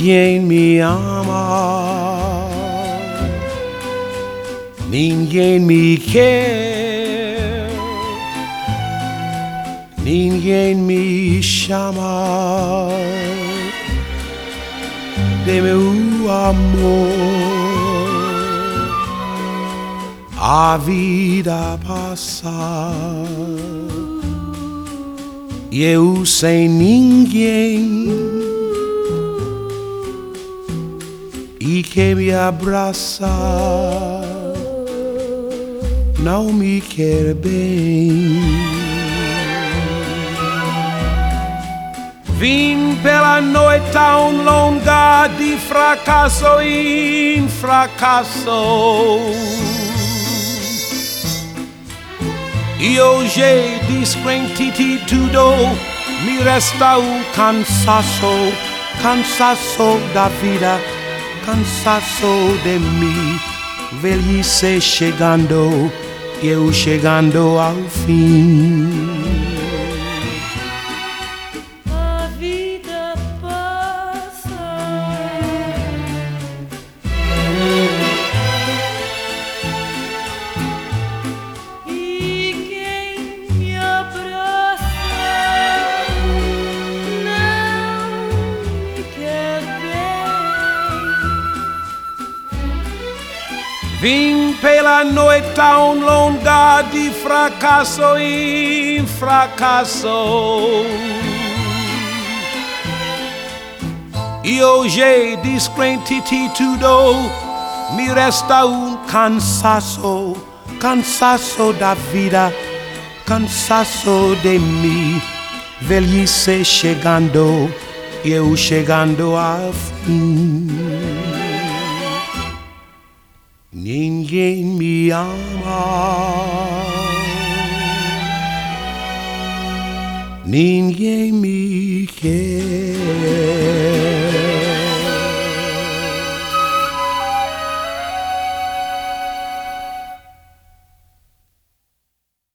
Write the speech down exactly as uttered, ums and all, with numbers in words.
Ninguém me ama, ninguém me quer, ninguém me chama de meu amor. A vida passa e eu sem ninguém, e quem me abraça não me quer bem. Vim pela noite tão longa de fracasso em fracasso, e hoje descrente de tudo me resta o cansaço, cansaço da vida, cansaço de mim, velhice chegando, eu chegando ao fim. A vida passa e quem me abraça não me quer bem. Vim pela noite tão longa de fracasso em fracasso, e hoje descrente de tudo me resta um cansaço, cansaço da vida, cansaço de mim, velhice chegando, eu chegando ao fim. Ninguém me ama, ninguém me quer.